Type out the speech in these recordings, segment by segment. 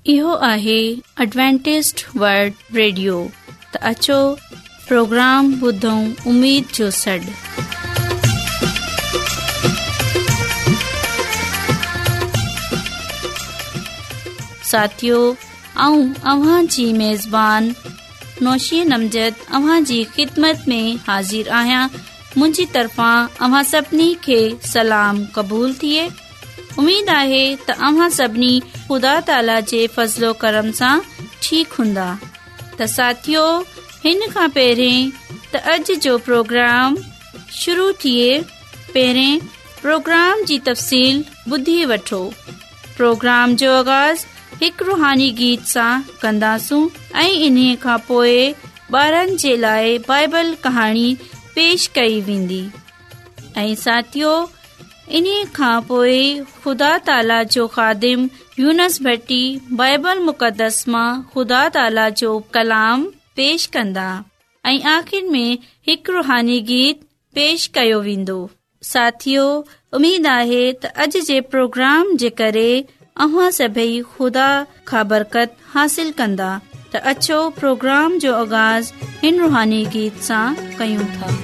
इहो आहे Adventist world radio. त अचो प्रोग्राम ॿुधूं उम्मीद जो सॾ। साथियो, आऊं अव्हां जी मेज़बान नौशीन अमजद अव्हां जी ख़िदमत में हाज़िर आहियां। मुंहिंजी तरफ़ां अव्हां सभिनी खे सलाम क़बूल थिए। उम्मीद आहे त अव्हां सभिनी ख़ुदा ताला जे फज़लो करम सां ठीक हूंदा। त साथियो, हिन खां पहिरें त अॼु जो प्रोग्राम शुरू थिए पहिरें प्रोग्राम जी तफ़सील ॿुधी वठो। प्रोग्राम जो आगाज़ हिकु रूहानी गीत सां कंदासूं ऐं इन्हीअ खां पोइ ॿारनि जे लाइ बाइबल कहाणी पेश कई वेंदी। ऐं साथियो, इन्हीअ खां पोइ ख़ुदा ताला जो ख़ादिम यूनस भट्टी बाइबल मुक़दस मां ख़ुदा ताला जो कलाम पेश कंदा ऐं आख़िर में हिकु रूहानी गीत पेश कयो वेंदो। साथियो, उम्मीद आहे त अॼु जे प्रोग्राम जे करे अव्हां सभई ख़ुदा खां बरकत हासिल कंदा। त अचो प्रोग्राम जो आगाज़ हिन रूहानी गीत सां कयूं था।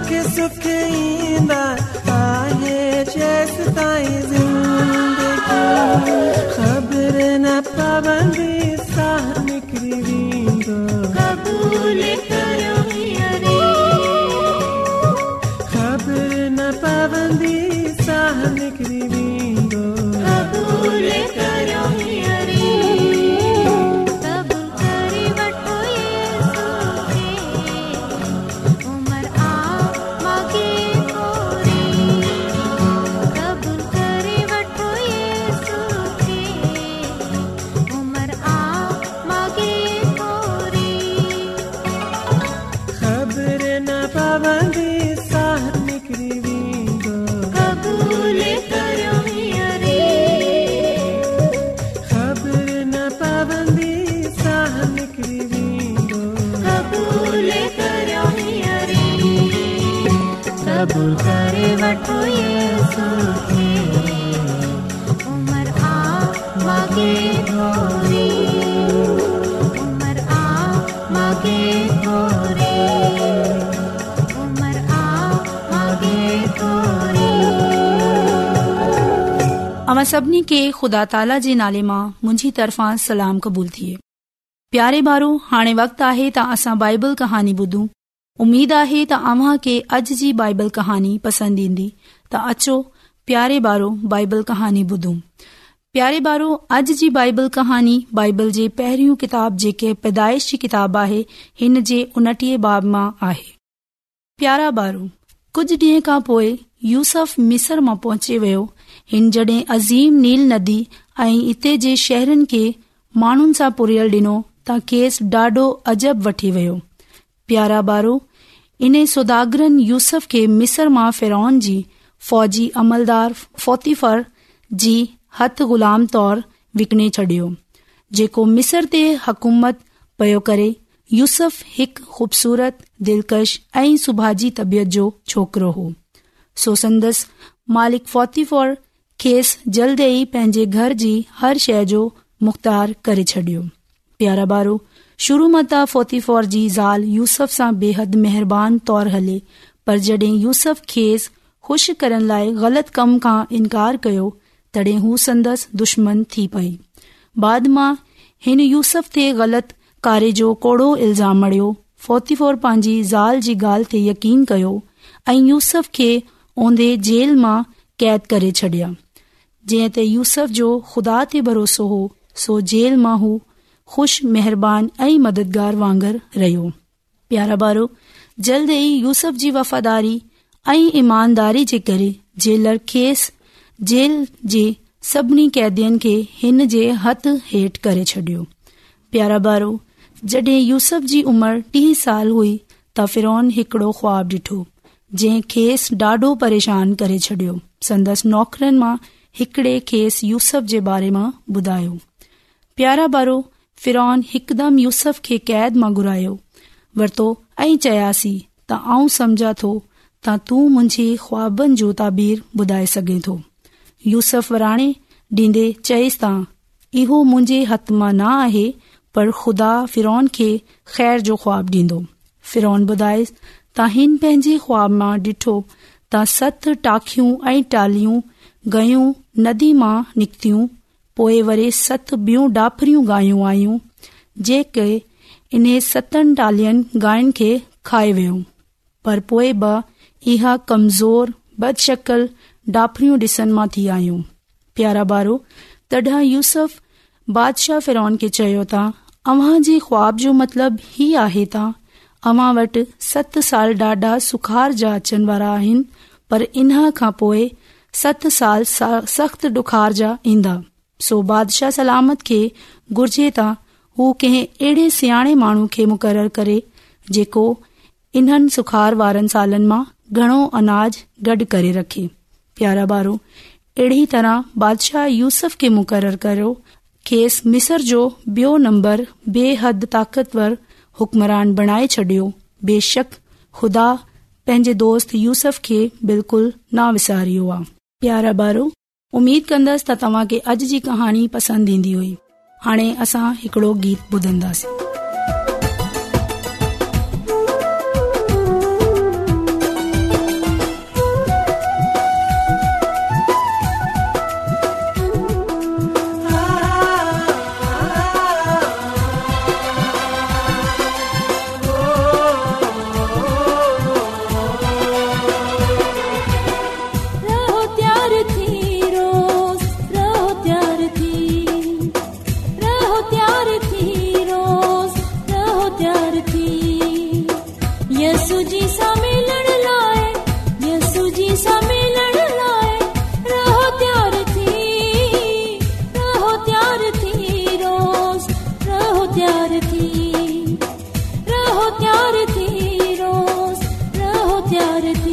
मूंखे सुख ईंदा आहे जेसि ताईं ज़िंदगी ख़बर न पवंदी साह निकिरी वेंदो क़बूल करियो हीअरे ख़बर न पवंदी साह निकिरी वेंदो क़बूल करियो हीअरे क़बूल करे वठो येसू खे उमर आ मागे थोरी क़बूल करे वठो येसू खे उमर आ मागे थोरी ख़बर न पवंदी साह निकिरी वेंदो क़बूल करियो हीअरे ख़बर न पवंदी साह निकिरी वेंदो क़बूल करियो हीअरे क़बूल करे वठो येसू खे उमर आ मागे थोरी उमर आ मागे थोरी उमर आ मागे थोरी। अवां सभिनी खे ख़ुदा ताला जे नाले मां मुंहिंजी तरफ़ां सलाम क़बूल थिए। प्यारे ॿारो, हाणे वक़्तु आहे त असां बाइबल कहानी ॿुधूं। उमीद आहे त अव्हां खे अॼु जी बाइबल कहानी पसंदि ईंदी। त अचो प्यारे ॿारो बाइबल कहानी ॿुधूं। प्यारे ॿारो, अॼु जी बाइबल कहानी बाइबल जे पहिरियों किताब जेके पैदाइश जी किताब आहे हिन जे 29 बाब मां आहे। प्यारा ॿारो, कुझु ॾींहं खां पोइ यूसुफ मिस्र मां पहुची वियो। हिन जॾहिं अज़ीम नील नदी ऐं इते जे शहरनि खे माण्हुनि सां पुरियल ॾिनो त खेसि ॾाढो अजब वठी वियो। प्यारा ॿारो, इन सौदागरनि यूसुफ खे मिस्र मां फ़िरौन जी फ़ौजी अमलदार पोतीफर जी हथ ग़ुलाम तौर विकिणे छडि॒यो, जेको मिस्र ते हुकूमत पियो करे। यूसुफ हिकु ख़ूबसूरत, दिलकश ऐं सुभाजी तबियत जो छोकिरो हो। सो संदसि मालिक पोतीफर खेसि जल्द ई पंहिंजे घर जी हर शइ जो मुख़्तार करे छडि॒यो। प्यारा ॿारो, शुरू मां त पोतीफर जी ज़ाल यूसुफ सां बेहद महिरबान तौर हले, पर जॾहिं यूसुफ खेसि ख़ुशि करण लाइ ग़लति कम खां इनकार कयो तॾहिं हू संदसि दुश्मन थी पई। बाद मां हिन यूसुफ ते ग़लति कारे जो कोड़ो इल्ज़ाम मड़ियो। पोतीफर पंहिंजी ज़ाल जी ॻाल्हि ते यकीन कयो ऐं यूसुफ खे ओंदे जेल मां कैद करे छडि॒या। जंहिं ते यूसुफ जो ख़ुदा ते भरोसो हो, सो जेल मां हू ख़ुशि, महिरबान ऐं मददगार वांगुरु रहियो। प्यारा ॿारो, जल्द ई यूसुफ जी वफ़ादारी ऐं ईमानदारी जे करे जेलर खेसि जेल जे सभिनी कैदियनि खे हिन जे हथ हेठि करे छडि॒यो। प्यारा ॿारो, जॾहिं यूसुफ जी उमिरि 30 साल हुई त फ़िरौन हिकड़ो ख्वाब ॾिठो जंहिं खेसि ॾाढो परेशान करे छडि॒यो। संदसि नौकरनि मां हिकड़े खेसि यूसुफ जे बारे मां ॿुधायो। प्यारा ॿारो, फ़िरौन हिकदमि यूसुफ खे कैद मां घुरायो वरितो ऐं चयासीं त आऊं सम्झा थो त तूं मुंहिंजे ख्वाबनि जो ताबीर ॿुधाए सघे थो। यूसुफ वराणे ॾींदे चयसि त इहो मुंहिंजे हथ मां न आहे, पर ख़ुदा फ़िरौन खे ख़ैर जो ख्वाब ॾींदो। फ़िरौन ॿुधायसि त हिन पंहिंजे ख्वाब मां ॾिठो त 7 टाखियूं ऐं टालियूं गयूं नदी मां निकितियूं, पोइ वरी 7 ॿियूं डाफरियूं गायूं आयूं, जेके इन 7 टालियुनि गायुनि खे खाए वियूं। पर पोइ बि इहा कमज़ोर, बदशकल डाफरियूं ॾिसण मां थी आयूं। प्यारा ॿारो, तॾहिं यूसुफ बादशाह फ़िरौन खे चयो त अव्हां जे ख्वाब जो मतिलब ही आहे त अव्हां वटि 7 साल ॾाढा सुखार जा अचण वारा आहिनि, पर इन्हा खां पोइ 7 साल सख़्त ॾुखार जा ईंदा। सो बादशाह सलामत खे घुर्जे त हू कंहिं अहिड़े सियाणे माण्हू खे मुक़रर करे जेको इन्हनि सुखार वारनि सालनि मां घणो अनाज गॾु करे रखे। प्यारा ॿारो, अहिड़ी तरह बादशाह यूसुफ खे मुक़रर कयो, खेसि मिस्र जो ॿियो नंबर बेहद ताक़तवर हुक्मरान बणाए छडि॒यो। बेशक ख़ुदा पंहिंजे दोस्त यूसुफ खे बिल्कुलु न विसारियो आहे। प्यारा ॿारो, उमीद कंदसि त तव्हां खे अॼु जी कहाणी पसंदि ईंदी हुई। हाणे असां हिकड़ो गीत ॿुधंदासीं। सां मिलण लाइ रहो त्यार थी, रहो त्यार थी, रोज़ रहो त्यार थी, रहो त्यार थी, रोज़ रहो त्यार थी।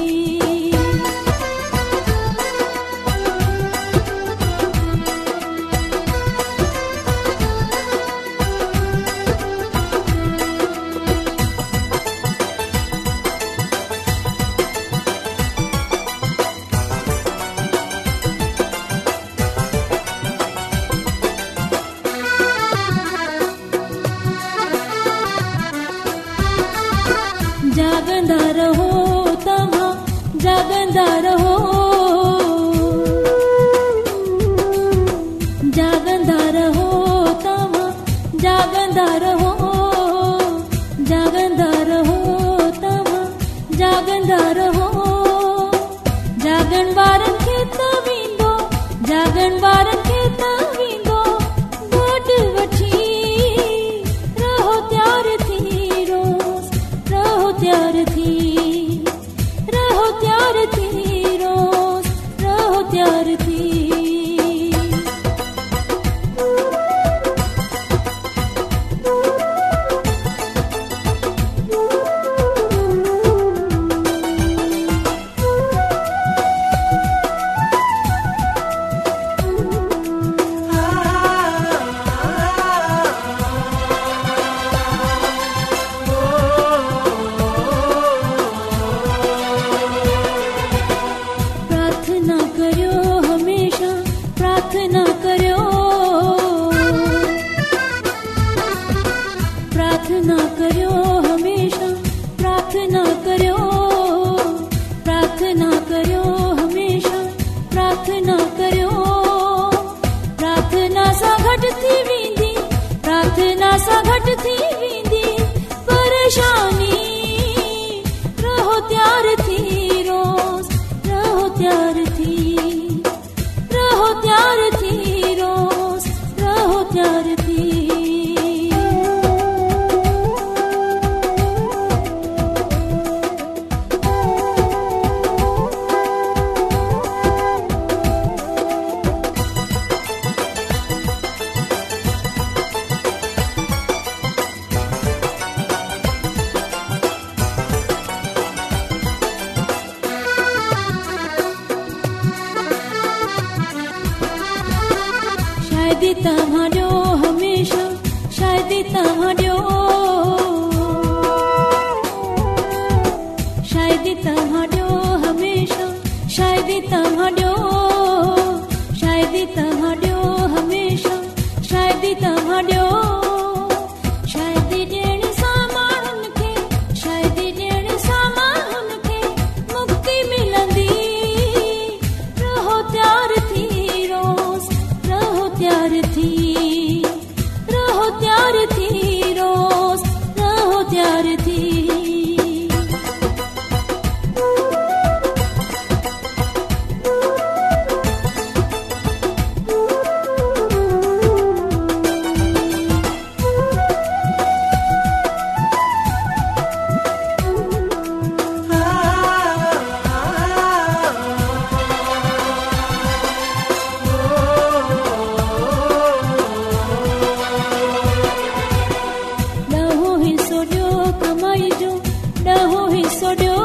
जागंदा रहो तव्हां, जागंदा रहो, जागंदा रहो तव्हां, जागंदा रहो, जागंदा रहो तव्हां, जागंदा रहो। जागण वारनि खे त वेंदो, जागण वारनि खे त वेंदो गॾु वठी, रहो त्यार थी, रोज़ रहो त्यार थी, रहो त्यार थी, रोज़ रहो त्यार थी। प्रार्थना करो हमेशा, प्रार्थना करो, प्रार्थना करो हमेशा, प्रार्थना करो, प्रार्थना करो हमेशा, प्रार्थना करो। प्रार्थना सां घटि थी वेंदी, प्रार्थना सां घटि थी वेंदी परेशानी, रहो त्यार थी, रोज़ रहो त्यार थी, रहो त्यार थी, रोज़ रहो त्यार थी। शायदि तव्हां ॾियो हमेशा, शायदि तव्हां ॾियो, शायदि तव्हां ॾियो हमेशा, शायदि तव्हां ॾियो, शायदि तव्हां ॾियो हमेशा, शायदि तव्हां ॾियो। शायदि ॾियण सां माण्हुनि खे, शायदि ॾियण सां माण्हुनि खे मुक्ति मिलंदी, रहो त्यार थी, रोज़ रहो त्यार थी, रहो त्यार थी, रोज़ रहो त्यार थी। ॾहो हिसो ॾियो कमाई जो, ॾहो हिसो ॾियो,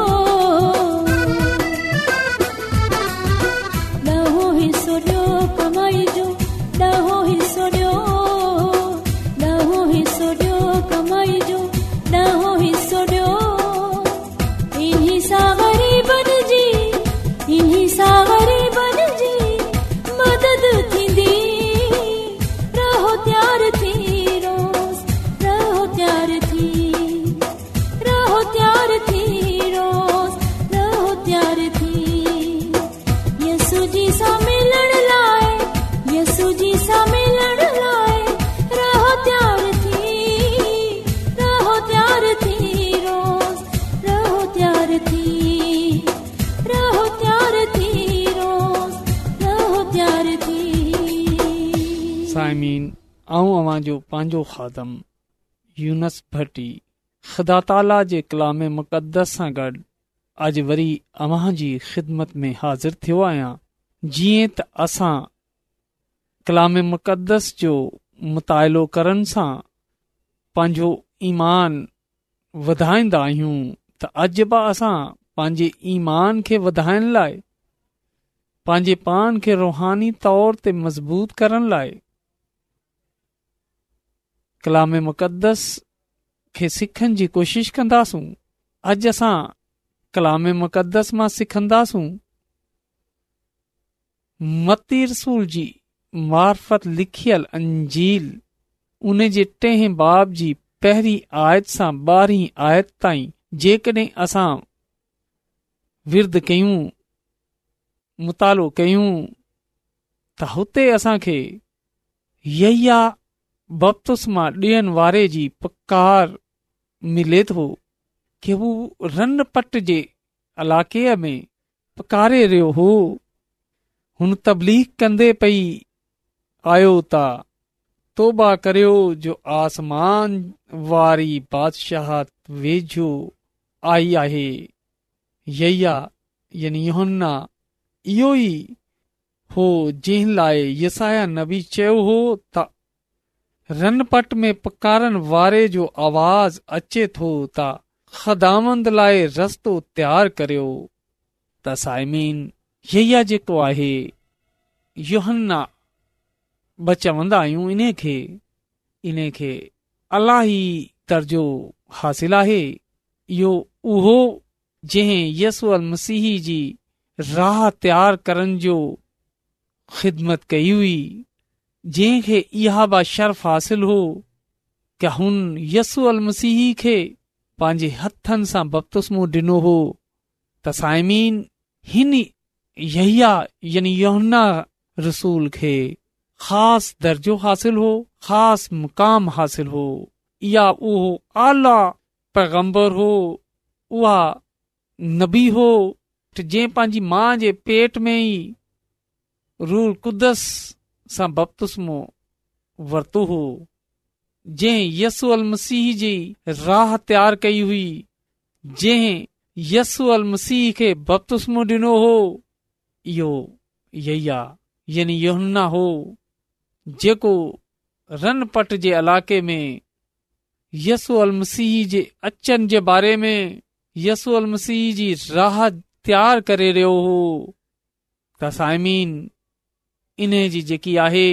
ॾहो हिसो ॾियो कमाई जो, ॾहो हिसो ॾियो, ॾहो हिसो ॾियो कमाई जो, ॾहो हिसो ॾियो। इन्ही सां ग़रीबनि जी, इन्ही सां ग़रीबनि जी मदद थींदी, रहो त्यार थी, रोज़ रहो त्यार थी, रहो त्यार थी, रोज़ रहो त्यार थी। यसु जी सां मिलण लाइ, यसु जी सां मिलण लाइ रहो त्यार थी, रहो त्यार थी, रोज़ रहो त्यार थी, रहो त्यार थी, रोज़ रहो त्यार थी। साइमीन, आऊं अवां जो पंहिंजो खादम यूनस भट्टी ख़ुदा ताला जे कलाम मुक़द्दस सां गॾु अॼु वरी अव्हां जी ख़िदमत में हाज़िर थियो आहियां। जीअं त असां कलाम मुक़दस जो मुतालो करण सां पंहिंजो ईमान वधाईंदा आहियूं, त अॼु बि असां पंहिंजे ईमान खे वधाइण लाइ, पंहिंजे पान खे रूहानी तौर ते मज़बूत करण लाइ कलाम मुक़दस खे सिखण जी कोशिश कंदासूं। अॼु असां कलाम मुक़दस मां सिखंदासूं मत्ती रसूल जी मार्फत लिखियल अंजील, उन जे 3 बाब जी 1 आयत सां 12 आयत ताईं। जेकॾहिं असां विर्द कयूं, मुतालो कयूं, त हुते असांखे यहिया बपतिस्मा ॾियण वारे जी पुकार मिले थो कि हू रन पट जे इलाइक़े में पुकारे रहियो हो। हुन तबलीग कंदे पई आयो ता तौबा करियो जो आसमान वारी बादशाहत वेझो आई आहे। यहिया यानी यूहन्ना इहो ई हो जंहिं लाइ यसाया नबी चयो हो त रनपट में पुकारन वारे जो आवाज़ अचे थो त ख़ुदावंद लाइ रस्तो तयार करियो। त साइमीन, यहिया जेको आहे यूहन्ना चवंदा आहियूं, इन खे अलाही दर्जो हासिल आहे। इहो उहो जंहिं यसू अल मसीह जी राह तयार करण जो ख़िदमत कई हुई, जंहिंखे इहा बा शर्फ हासिल हो कि हुन यसू अल मसीह खे पंहिंजे हथनि सां बपतिस्मो ॾिनो हो। त साइमीन, हिन यहिया यानी यूहन्ना रसूल खे ख़ास दर्जो हासिल हो, ख़ास मुकाम हासिल हो। इहा उहो आला पैगंबर हो, उहा नबी हो जंहिं पंहिंजी मां जे पेट में ई रूह कुदस सां बपतिस्मो वरितो हो, जंहिं यसू अल मसीह जी राह तयार कई हुई, जंहिं यसू अल मसीह खे बपतिस्मो ॾिनो हो। इहो यहिया यानी यूहन्ना हो जेको रनपट जे इलाइक़े में यसू अल मसीह जे अचन जे बारे में, यसू अल मसीह जी राह तयार करे रहियो हो। त साइमीन, इन जी जेकी आहे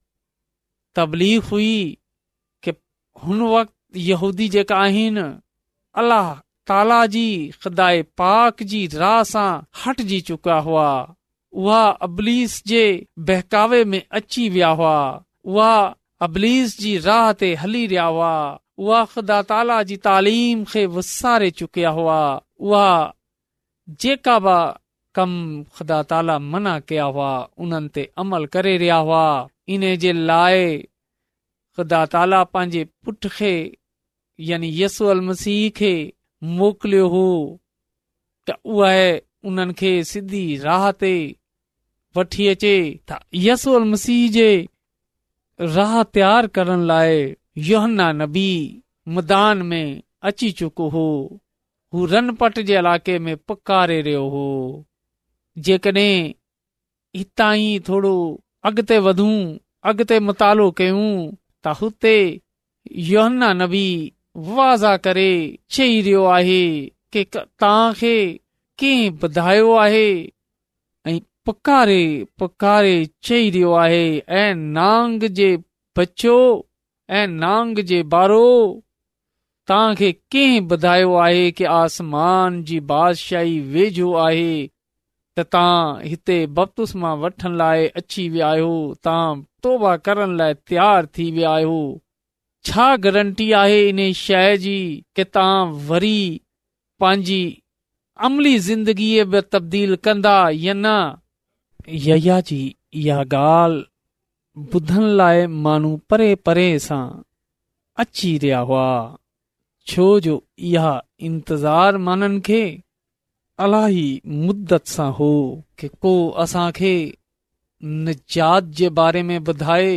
तबलीग हुई कि हुन वक़्तु यहूदी जेका आहिनि अल्लाह ताला जी ख़ुदाए पाक जी राह सां हटजी चुका हुआ। उहा अबलीस जे बहकावे में अची विया हुआ, उहा अबलीस जी राह ते हली रहिया हुआ, उहा ख़ुदा ताला जी तालीम खे विसारे चुकिया हुआ। उहा जेका बि कम ख़ुदा ताला मना कया हुआ उन्हनि ते अमल करे रहिया हुआ। इन जे लाइ ख़ुदा ताला पंहिंजे पुट खे यानी यसू अल मसीह खे मोकिलियो हो त उहा उन्हनि खे सिधी राह ते वठी अचे। त यसू अल मसीह जे राह तयार करण लाइ यूहन्ना नबी मैदान में अची चुको हो। हू रनपट जे इलाइक़े में पुकारे रहियो हो। जेकॾहिं हितां ई थोरो अॻिते वधूं, अॻिते मुतालो कयूं, त हुते यूहन्ना नबी वाज़ा करे चई रहियो आहे कि तव्हांखे कंहिं ॿुधायो आहे, ऐं पुकारे पुकारे चई रहियो आहे, ऐं नांग जे बचो, ऐं नांग जे बारो, तव्हांखे कंहिं ॿुधायो आहे कि आसमान जी बादशाही वेझो आहे, त तव्हां हिते बपतिस्मा वठण लाइ अची विया आहियो, तव्हां तौबा करण लाइ तयार थी विया आहियो। छा गारंटी आहे इन शइ जी कि तव्हां वरी पंहिंजी अमली ज़िंदगीअ में तब्दील कंदा या न? यहिया जी इहा ॻाल्हि ॿुधण लाइ माण्हू परे परे सां अची रहिया हुआ, छो जो इहा इंतज़ार माननि खे अलाही मुद्दत सां हो कि को असांखे निजात जे बारे में ॿुधाए,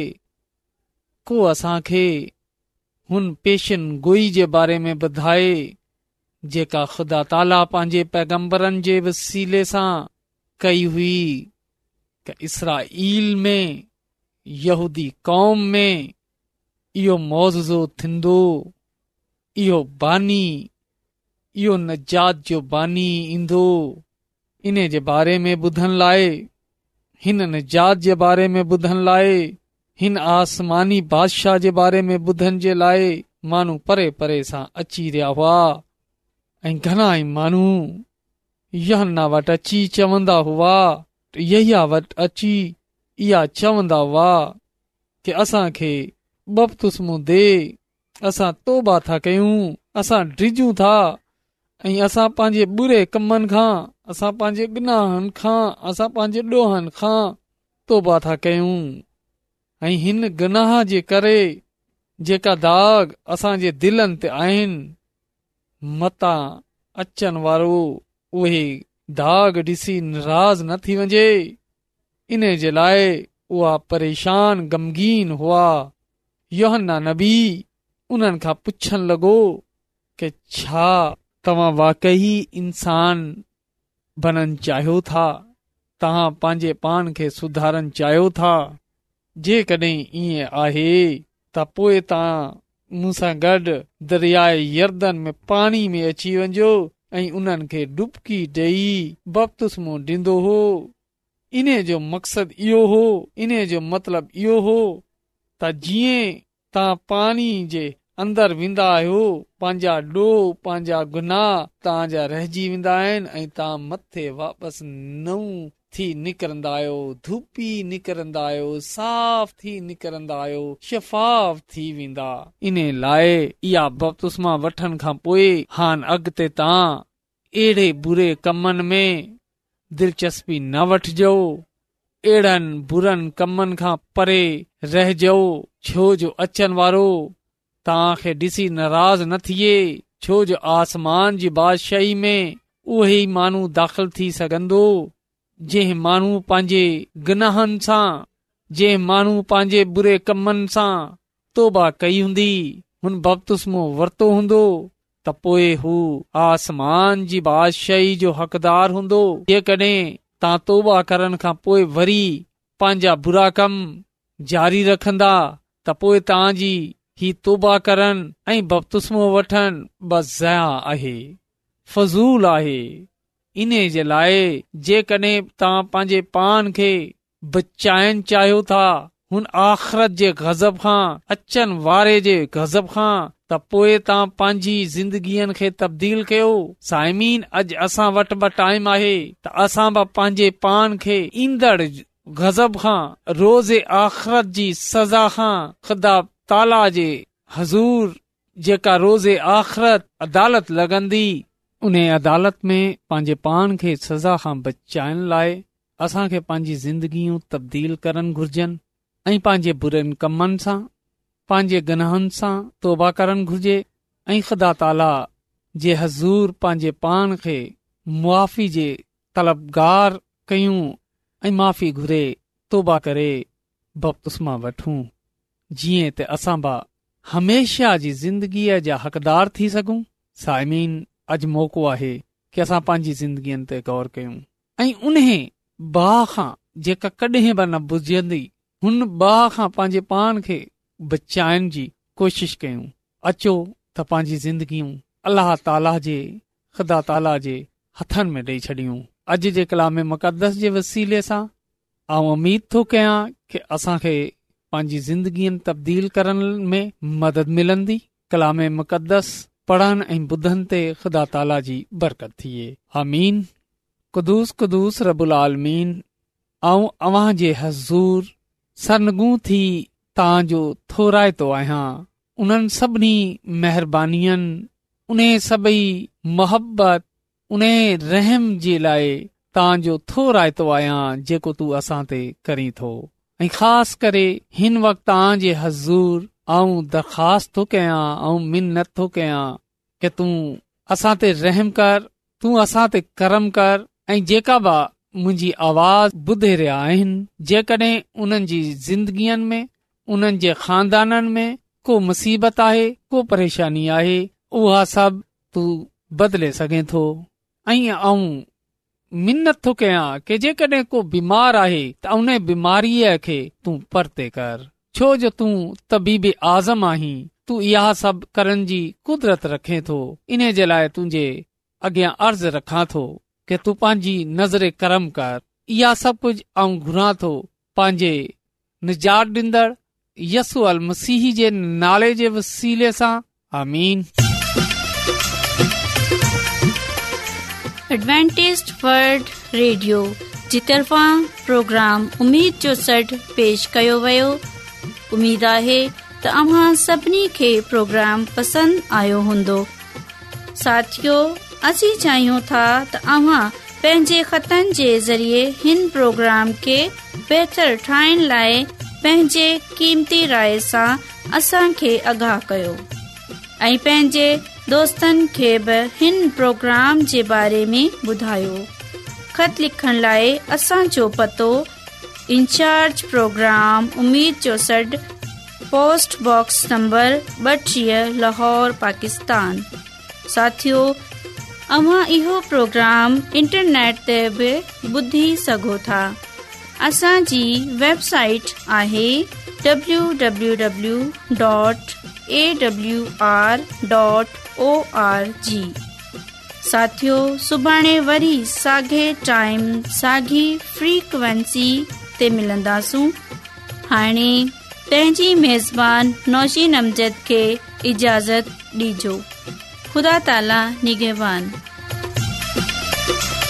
को असांखे हुन पेशन गोई जे बारे में ॿुधाए, जेका ख़ुदा ताला पंहिंजे पैगंबरनि जे वसीले सां कई हुई कि इसराईल में, यहूदी कौम में इहो मौजज़ो थींदो, इहो बानी, इहो नजात जो बानी ईंदो। इन जे बारे में ॿुधण लाइ, हिन निजात जे बारे में ॿुधण लाइ, हिन आसमानी बादशाह जे बारे में ॿुधण जे लाइ माण्हू परे परे सां अची रहिया हुआ। ऐं घणा ई माण्हू यूहन्ना वटि अची चवंदा हुआ, यहिया वटि अची इहा चवंदा हुआ कि असांखे बपतिस्मो दे, असां तौबा था कयूं, असां डिॼूं था, ऐं असां पंहिंजे बुरे कमनि खां, असां पंहिंजे गुनाहनि खां, असां पंहिंजे ॾोहनि खां तौबा था कयूं। ऐं हिन गुनाह जे करे जेका दाग असांजे दिलनि ते आहिनि, मतां अचनि वारो उहे दाग ॾिसी नाराज़ न थी वञे, इन जे लाइ उहा परेशान गमगीन हुआ। यूहन्ना नबी उन्हनि खां पुछण लॻो कि छा तव्हां वाकई इंसान बनण चाहियो था? तव्हां पंहिंजे पान खे सुधारण चाहियो था? जेकॾहिं ईअं आहे त पोइ तव्हां मूंसां गॾु दरियाए यर्दन में पाणी में अची वञो ऐं उन्हनि खे डुबकी ॾेई बपतिस्मो ॾींदो हो। इन जो मक़सदु इहो हो, इन जो मतिलबु इहो हो त जीअं तव्हां पाणी जे अंदरि वेंदा आहियो, पंहिंजा ॾोह, पंहिंजा गुनाह तव्हांजा रहिजी वेंदा आहिनि ऐं तव्हां मथे वापसि नओं थी निकिरंदा आहियो, धूपी निकिरंदा आहियो, साफ़ थी निकिरंदा आहियो, शफ़ाफ़ थी वेंदा। इन लाइ इहा बपतिस्मा वठण खां पोइ हाणे अॻिते तव्हां अहिड़े बुरे कमनि में दिलचस्पी न वठिजो, अहिड़नि बुरनि कमनि खां परे रहिजो, छो जो अचनि वारो तव्हांखे ॾिसी नाराज़ न थिए, छो जो आसमान जी बादशाही में उहे ई माण्हू दाख़िल थी सघंदो जंहिं माण्हू पंहिंजे गुनाहनि सां, जंहिं माण्हू पंहिंजे बुरे कमनि सां तौबा कई हूंदी, हुन बपतिस्मो वरितो हूंदो, त पोइ हू आसमान जी बादशाही जो हक़दार हूंदो। जेकॾहिं तव्हां तौबा करण खां पोइ वरी पंहिंजा बुरा कम जारी रखंदा त पोइ तव्हांजी ही तौबा करण ऐं बपतिस्मो वठण बस ज़या आहे, फज़ूल आहे। इन जे लाइ जेकॾहिं तव्हां पंहिंजे पान खे बचाइण चाहियो था हुन आख़िरत जे गज़ब खां, अचनि वारे जे गज़ब खां, त पोइ तव्हां पंहिंजी ज़िंदगीअ खे तब्दील कयो। साइमीन, अॼु असां वटि बि टाइम आहे त असां बि पंहिंजे पान खे ईंदड़ गज़ब खां, रोज़े आख़िरत जी सज़ा खां, ख़ुदा ताला जे हज़ूर जेका रोज़े आख़िरत अदालत लॻंदी, उन अदालत में पंहिंजे पान खे सज़ा खां बचाइण लाइ असांखे पंहिंजी ज़िंदगियूं तब्दील करण घुर्जनि ऐं पंहिंजे बुरनि कमनि सां, पंहिंजे गुनाहनि सां तौबा करण घुर्जे ऐं ख़ुदा ताला जे हज़ूर पंहिंजे पान खे मुआफ़ी जे तलबगार कयूं ऐं माफ़ी घुरे तौबा करे बपतिस्मा वठूं, जीअं त असां बि हमेशा जी ज़िंदगीअ जा हक़दार थी सघूं। साइमीन, अॼु मौक़ो आहे कि असां पंहिंजी ज़िंदगीअ ते गौर कयूं ऐं उन बाह खां जेका कॾहिं बि न बुझंदी, हुन बाह खां पंहिंजे पान खे बचाइण जी कोशिश कयूं। अचो त पंहिंजी ज़िंदगियूं अलाह ताला जे, ख़ुदा ताला जे हथनि में ॾेई छॾियूं। अॼु जे कलाम मुक़दस जे वसीले सां आउं उमीद थो कयां कि असांखे पंहिंजी ज़िंदगीअ तब्दील करण में मदद मिलंदी। कलाम मुक़दस पढ़नि ऐं ॿुधनि ते ख़ुदा ताला जी बरकत थिए। आमीन। कुदूस कुदूस रब्बुल आलमीन, आऊं अव्हां जे हज़ूर सरनगू थी तव्हांजो थोराइतो आहियां। उन्हनि सभिनी महिरबानियुनि, उन सभई मोहबत, उन रहम जे लाइ तव्हांजो थोराइतो आहियां जेको तूं असां ते करी थो। ऐं ख़ासि करे हिन वक़्तु तव्हांजे हज़ूर आऊं दरख़्वास्त थो कयां, आऊं मिन्नत थो कयां कि तूं असां ते रहम कर, तूं असां ते करम कर। ऐं जेका बि मुंहिंजी आवाज़ ॿुधे रहिया आहिनि, जेकॾहिं उन्हनि जी ज़िंदगीअ में, उन्हनि जे ख़ानदाननि में को मुसीबत आहे, को परेशानी आहे, उहा सभु तूं बदिले सघे थो। ऐं आऊं मिन्नत थो कयां कि जेकॾहिं को बीमार आहे त उन बीमारीअ खे तूं परते कर, छो जो तूं तबीब आज़म आहीं। तूं इहा सभु करण जी कुदरत रखे थो। इन जे लाइ तुंहिंजे अॻियां अर्ज़ रखां थो कि तूं पंहिंजी नज़र करम कर। इहा सभु कुझु आऊं घुरां थो पंहिंजे निजात ॾींदड़ यसू अल मसीह जे नाले जे वसीले सां, आमीन। एडवेंटिस्ट वर्ल्ड रेडियो जी तरफ़ां प्रोग्राम उम्मीद जो सॾु पेश कयो वियो। उम्मीद आहे त अव्हां सभिनी खे प्रोग्राम पसंदि आयो हूंदो। साथियो, असीं चाहियूं था त अव्हां पंहिंजे ख़तनि जे ज़रिए हिन प्रोग्राम खे बहितर ठाहिण लाइ पंहिंजे क़ीमती राय सां असांखे आगाह कयो ऐं पंहिंजे दोस्तनि खे बि हिन प्रोग्राम जे बारे में ॿुधायो। ख़त लिखण लाइ असांजो पतो इंचार्ज प्रोग्राम उम्मीद जो सॾु, post box number 32, Lahore, Pakistan. साथियो, अव्हां इहो प्रोग्राम इंटरनेट ते बि ॿुधी सघो था। असांजी वेबसाइट आहे www.awr.org। साथियो, सुभाणे वरी साॻे टाइम साॻी फ्रीक्वेंसी ते मिलंदासूं। हाणे पंहिंजी मेज़बान नौशीन अमजद खे इजाज़त ॾिजो। ख़ुदा ताला निगहबान।